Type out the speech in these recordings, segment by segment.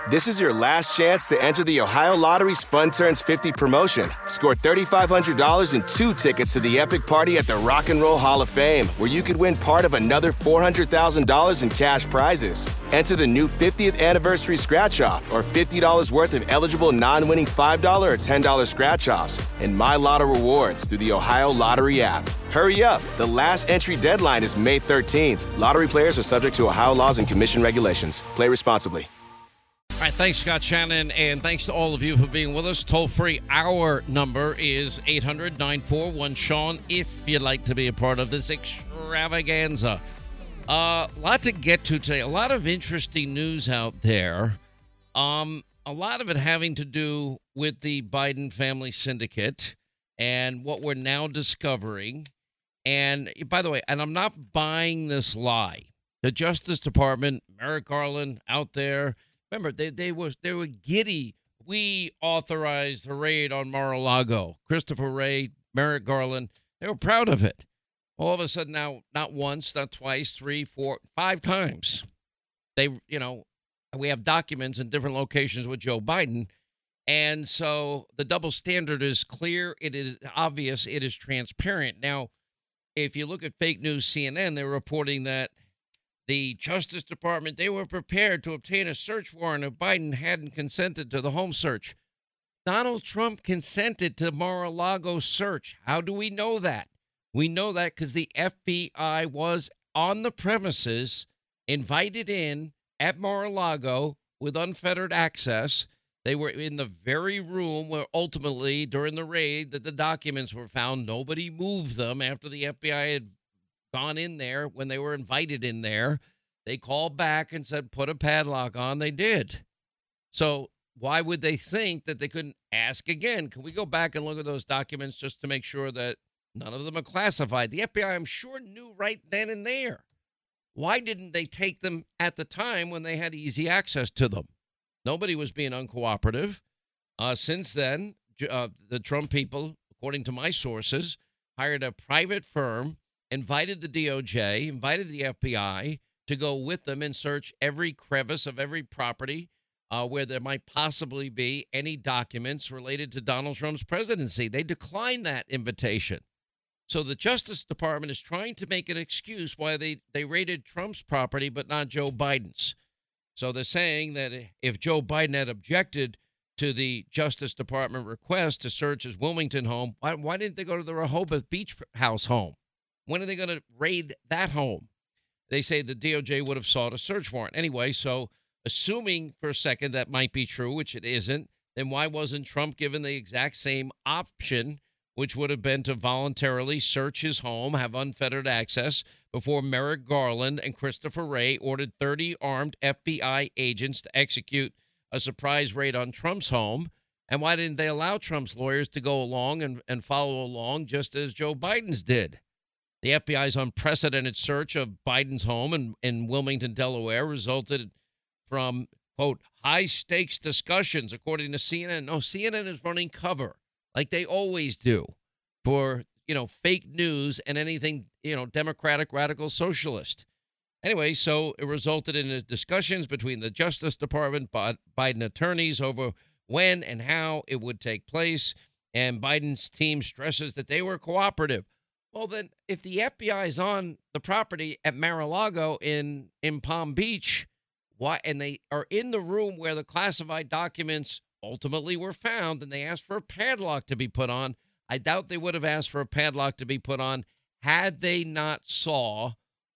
This is your last chance to enter the Ohio Lottery's Fun Turns 50 promotion. Score $3,500 and 2 tickets to the epic party at the Rock and Roll Hall of Fame, where you could win part of another $400,000 in cash prizes. Enter the new 50th anniversary scratch-off or $50 worth of eligible non-winning $5 or $10 scratch-offs and My Lotto rewards through the Ohio Lottery app. Hurry up. The last entry deadline is May 13th. Lottery players are subject to Ohio laws and commission regulations. Play responsibly. All right, thanks, Scott Shannon, and thanks to all of you for being with us. Toll-free, our number is 800-941-SEAN if you'd like to be a part of this extravaganza. A lot to get to today. A lot of interesting news out there. A lot of it having to do with the Biden family syndicate and what we're now discovering. And by the way, and I'm not buying this lie. The Justice Department, Merrick Garland out there, remember, they were giddy. We authorized the raid on Mar-a-Lago. Christopher Wray, Merrick Garland, they were proud of it. All of a sudden now, not once, not twice, 3, 4, 5 times. We have documents in different locations with Joe Biden. And so the double standard is clear. It is obvious. It is transparent. Now, if you look at fake news CNN, they're reporting that the Justice Department, they were prepared to obtain a search warrant if Biden hadn't consented to the home search. Donald Trump consented to Mar-a-Lago search. How do we know that? We know that because the FBI was on the premises, invited in at Mar-a-Lago with unfettered access. They were in the very room where ultimately, during the raid, that the documents were found. Nobody moved them after the FBI had gone in there when they were invited in there. They called back and said, put a padlock on. They did. So why would they think that they couldn't ask again? Can we go back and look at those documents just to make sure that none of them are classified? The FBI, I'm sure, knew right then and there. Why didn't they take them at the time when they had easy access to them? Nobody was being uncooperative. Since then, the Trump people, according to my sources, hired a private firm, invited the DOJ, invited the FBI to go with them and search every crevice of every property where there might possibly be any documents related to Donald Trump's presidency. They declined that invitation. So the Justice Department is trying to make an excuse why they raided Trump's property but not Joe Biden's. So they're saying that if Joe Biden had objected to the Justice Department request to search his Wilmington home, why didn't they go to the Rehoboth Beach House home? When are they going to raid that home? They say the DOJ would have sought a search warrant. Anyway, so assuming for a second that might be true, which it isn't, then why wasn't Trump given the exact same option, which would have been to voluntarily search his home, have unfettered access, before Merrick Garland and Christopher Wray ordered 30 armed FBI agents to execute a surprise raid on Trump's home? And why didn't they allow Trump's lawyers to go along and follow along just as Joe Biden's did? The FBI's unprecedented search of Biden's home in Wilmington, Delaware, resulted from, quote, high-stakes discussions, according to CNN. No, CNN is running cover, like they always do, for, fake news and anything, Democratic, radical, socialist. Anyway, so it resulted in discussions between the Justice Department, Biden attorneys over when and how it would take place, and Biden's team stresses that they were cooperative. Well, then, if the FBI is on the property at Mar-a-Lago in Palm Beach, and they are in the room where the classified documents ultimately were found, and they asked for a padlock to be put on, I doubt they would have asked for a padlock to be put on had they not saw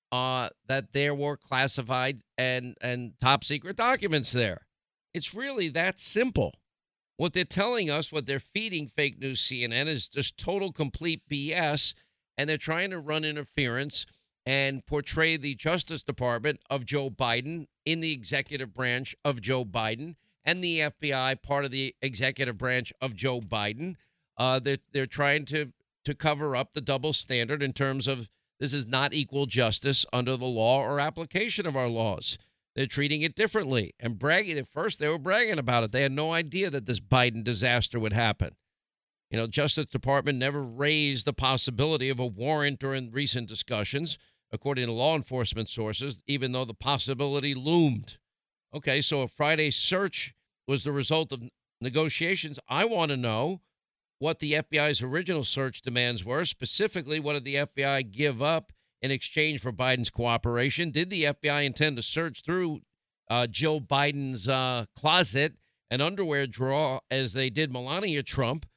that there were classified and top secret documents there. It's really that simple. What they're telling us, what they're feeding fake news CNN is just total, complete BS. And they're trying to run interference and portray the Justice Department of Joe Biden in the executive branch of Joe Biden and the FBI part of the executive branch of Joe Biden. They're trying to cover up the double standard in terms of this is not equal justice under the law or application of our laws. They're treating it differently and bragging. At first, they were bragging about it. They had no idea that this Biden disaster would happen. Justice Department never raised the possibility of a warrant during recent discussions, according to law enforcement sources, even though the possibility loomed. Okay, so if Friday's search was the result of negotiations, I want to know what the FBI's original search demands were. Specifically, what did the FBI give up in exchange for Biden's cooperation? Did the FBI intend to search through Jill Biden's closet and underwear drawer as they did Melania Trump?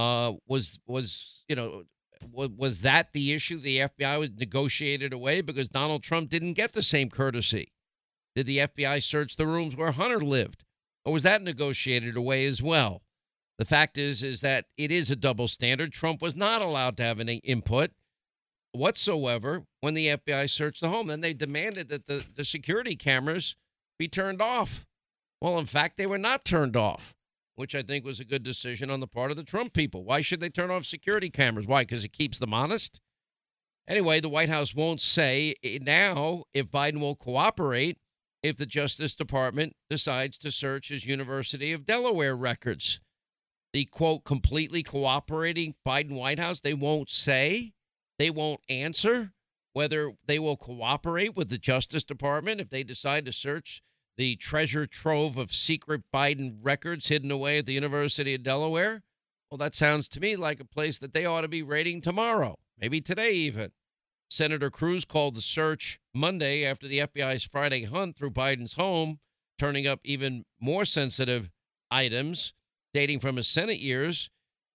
Was that the issue? The FBI was negotiated away because Donald Trump didn't get the same courtesy. Did the FBI search the rooms where Hunter lived, or was that negotiated away as well? The fact is that it is a double standard. Trump was not allowed to have any input whatsoever when the FBI searched the home. Then they demanded that the security cameras be turned off. Well, in fact, they were not turned off, which I think was a good decision on the part of the Trump people. Why should they turn off security cameras? Why? Because it keeps them honest? Anyway, the White House won't say now if Biden will cooperate if the Justice Department decides to search his University of Delaware records. The, quote, completely cooperating Biden White House, they won't say, they won't answer whether they will cooperate with the Justice Department if they decide to search the treasure trove of secret Biden records hidden away at the University of Delaware. Well, that sounds to me like a place that they ought to be raiding tomorrow, maybe today even. Senator Cruz called the search Monday after the FBI's Friday hunt through Biden's home, turning up even more sensitive items dating from his Senate years,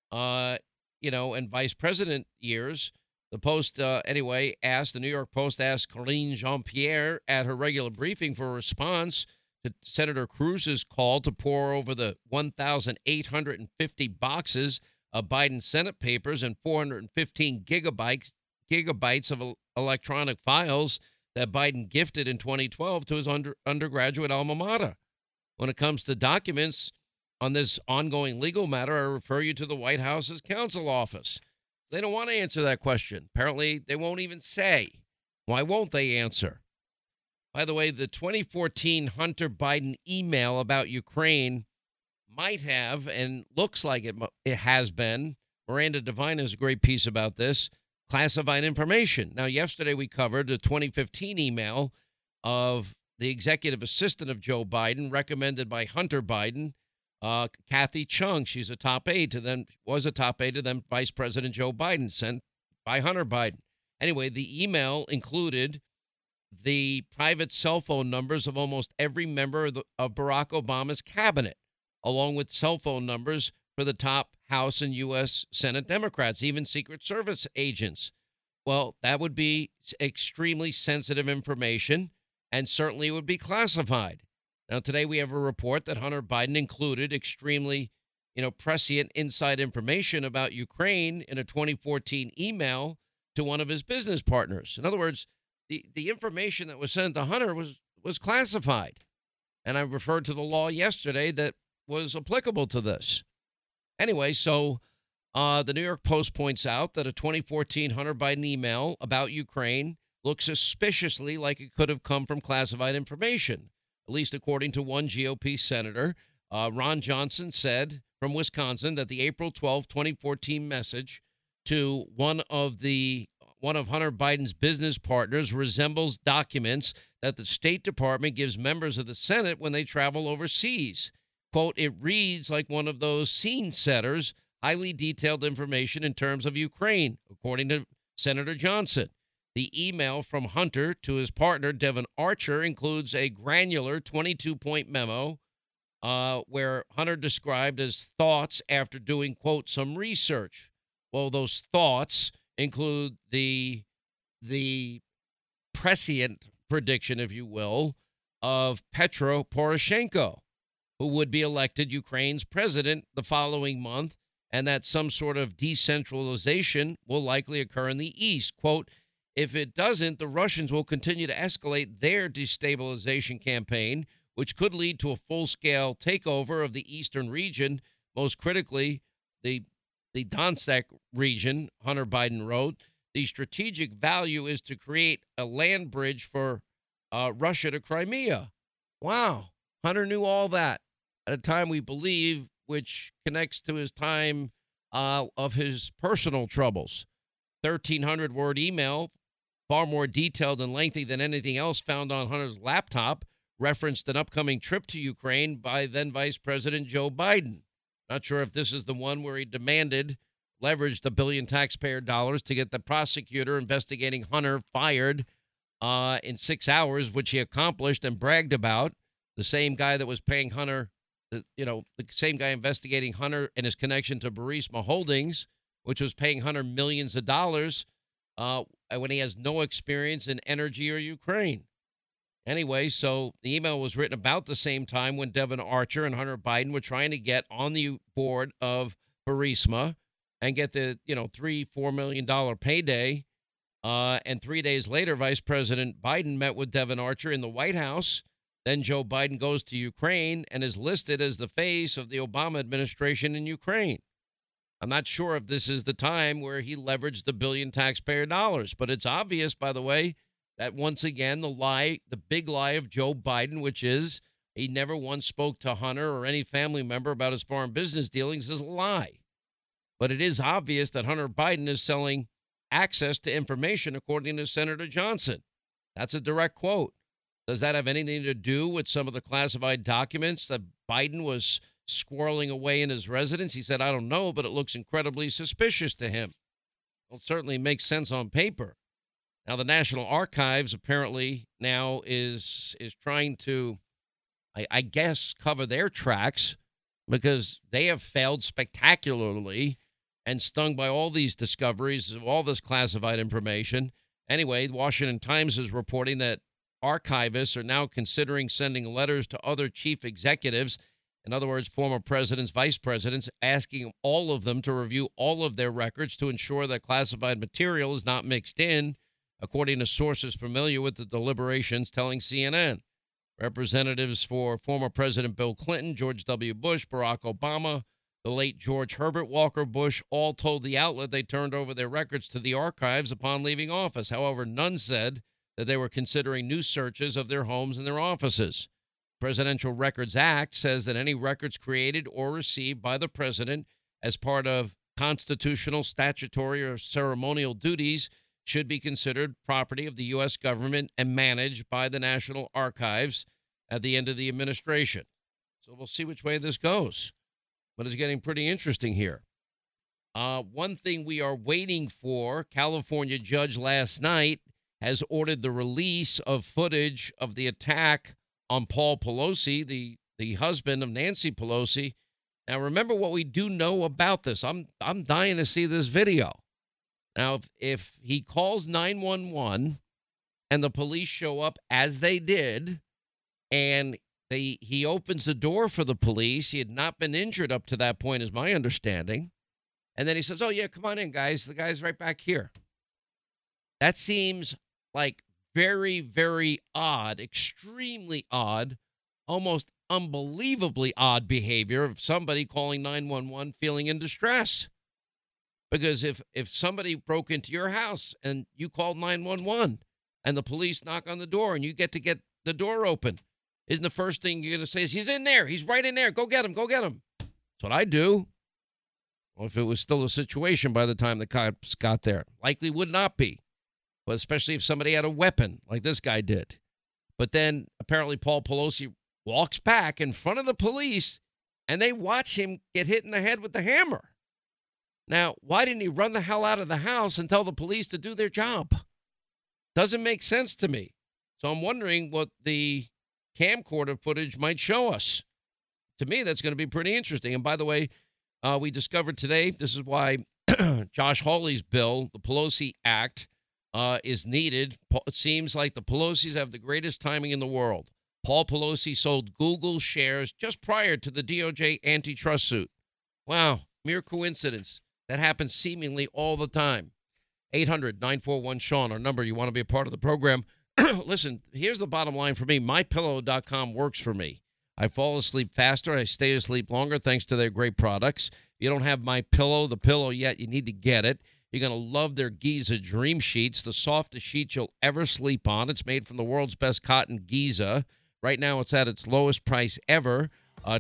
and vice president years. The Post, the New York Post asked Karine Jean-Pierre at her regular briefing for a response to Senator Cruz's call to pour over the 1,850 boxes of Biden Senate papers and 415 gigabytes of electronic files that Biden gifted in 2012 to his undergraduate alma mater. When it comes to documents on this ongoing legal matter, I refer you to the White House's counsel office. They don't want to answer that question. Apparently, they won't even say. Why won't they answer? By the way, the 2014 Hunter Biden email about Ukraine might have, and looks like it has been, Miranda Devine has a great piece about this, classified information. Now, yesterday we covered the 2015 email of the executive assistant of Joe Biden, recommended by Hunter Biden, Kathy Chung. She's a top aide to them, was a top aide to them, Vice President Joe Biden, sent by Hunter Biden. Anyway, the email included the private cell phone numbers of almost every member of Barack Obama's cabinet, along with cell phone numbers for the top House and U.S. Senate Democrats, even Secret Service agents. Well, that would be extremely sensitive information, and certainly would be classified. Now, today we have a report that Hunter Biden included extremely, prescient inside information about Ukraine in a 2014 email to one of his business partners. In other words, the information that was sent to Hunter was classified. And I referred to the law yesterday that was applicable to this. Anyway, so the New York Post points out that a 2014 Hunter Biden email about Ukraine looks suspiciously like it could have come from classified information, at least according to one GOP senator. Ron Johnson said from Wisconsin that the April 12, 2014 message to one of Hunter Biden's business partners resembles documents that the State Department gives members of the Senate when they travel overseas. Quote, it reads like one of those scene setters, highly detailed information in terms of Ukraine, according to Senator Johnson. The email from Hunter to his partner, Devon Archer, includes a granular 22-point memo where Hunter described as thoughts after doing, quote, some research. Well, those thoughts include the prescient prediction, if you will, of Petro Poroshenko, who would be elected Ukraine's president the following month, and that some sort of decentralization will likely occur in the East. Quote, if it doesn't, the Russians will continue to escalate their destabilization campaign, which could lead to a full-scale takeover of the eastern region, most critically the Donetsk region, Hunter Biden wrote. The strategic value is to create a land bridge for Russia to Crimea. Wow. Hunter knew all that at a time, we believe, which connects to his time of his personal troubles. 1,300-word email, far more detailed and lengthy than anything else found on Hunter's laptop, referenced an upcoming trip to Ukraine by then Vice President Joe Biden. Not sure if this is the one where he leveraged $1 billion taxpayer dollars to get the prosecutor investigating Hunter fired in 6 hours, which he accomplished and bragged about. The same guy that was paying Hunter, the same guy investigating Hunter and his connection to Burisma Holdings, which was paying Hunter millions of dollars when he has no experience in energy or Ukraine. Anyway, so the email was written about the same time when Devon Archer and Hunter Biden were trying to get on the board of Burisma and get the, $3-4 million payday. And 3 days later, Vice President Biden met with Devon Archer in the White House. Then Joe Biden goes to Ukraine and is listed as the face of the Obama administration in Ukraine. I'm not sure if this is the time where he leveraged the $1 billion taxpayer dollars, but it's obvious, by the way, that once again, the big lie of Joe Biden, which is he never once spoke to Hunter or any family member about his foreign business dealings, is a lie. But it is obvious that Hunter Biden is selling access to information, according to Senator Johnson. That's a direct quote. Does that have anything to do with some of the classified documents that Biden was squirreling away in his residence? He said, I don't know, but it looks incredibly suspicious to him. Well, it certainly makes sense on paper. Now, the National Archives apparently now is trying to, I guess, cover their tracks because they have failed spectacularly and stung by all these discoveries of all this classified information. Anyway, the Washington Times is reporting that archivists are now considering sending letters to other chief executives, in other words, former presidents, vice presidents, asking all of them to review all of their records to ensure that classified material is not mixed in, according to sources familiar with the deliberations telling CNN. Representatives for former President Bill Clinton, George W. Bush, Barack Obama, the late George Herbert Walker Bush all told the outlet they turned over their records to the archives upon leaving office. However, none said that they were considering new searches of their homes and their offices. Presidential Records Act says that any records created or received by the president as part of constitutional, statutory, or ceremonial duties should be considered property of the U.S. government and managed by the National Archives at the end of the administration. So we'll see which way this goes. But it's getting pretty interesting here. One thing we are waiting for, California judge last night has ordered the release of footage of the attack on Paul Pelosi, the husband of Nancy Pelosi. Now, remember what we do know about this. I'm dying to see this video. Now, if he calls 911 and the police show up as they did, and he opens the door for the police, he had not been injured up to that point, is my understanding. And then he says, oh, yeah, come on in, guys. The guy's right back here. That seems like very, very odd, extremely odd, almost unbelievably odd behavior of somebody calling 911 feeling in distress. Because if somebody broke into your house and you called 911 and the police knock on the door and you get the door open, isn't the first thing you're going to say is, he's in there. He's right in there. Go get him. Go get him. That's what I do. Well, if it was still a situation by the time the cops got there, likely would not be. But especially if somebody had a weapon like this guy did. But then apparently Paul Pelosi walks back in front of the police and they watch him get hit in the head with the hammer. Now, why didn't he run the hell out of the house and tell the police to do their job? Doesn't make sense to me. So I'm wondering what the camcorder footage might show us. To me, that's going to be pretty interesting. And by the way, we discovered today, this is why Josh Hawley's bill, the Pelosi Act, is needed. It seems like the Pelosi's have the greatest timing in the world. Paul Pelosi sold Google shares just prior to the DOJ antitrust suit. Wow, mere coincidence. That happens seemingly all the time. 800-941-SEAN, our number. You want to be a part of the program. Listen, here's the bottom line for me. MyPillow.com works for me. I fall asleep faster. I stay asleep longer thanks to their great products. If you don't have MyPillow, the pillow yet, you need to get it. You're going to love their Giza Dream Sheets, the softest sheet you'll ever sleep on. It's made from the world's best cotton Giza. Right now, it's at its lowest price ever,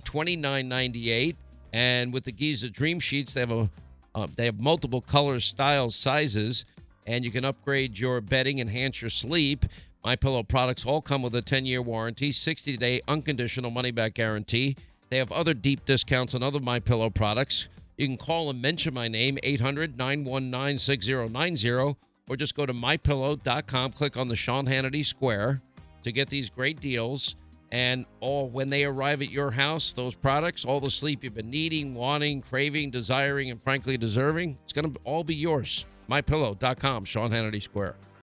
$29.98. And with the Giza Dream Sheets, they have multiple colors, styles, sizes, and you can upgrade your bedding, enhance your sleep. MyPillow products all come with a 10-year warranty, 60-day unconditional money-back guarantee. They have other deep discounts on other MyPillow products. You can call and mention my name, 800-919-6090, or just go to MyPillow.com, click on the Sean Hannity Square to get these great deals. And when they arrive at your house, those products, all the sleep you've been needing, wanting, craving, desiring, and frankly deserving, it's going to all be yours. MyPillow.com, Sean Hannity Square.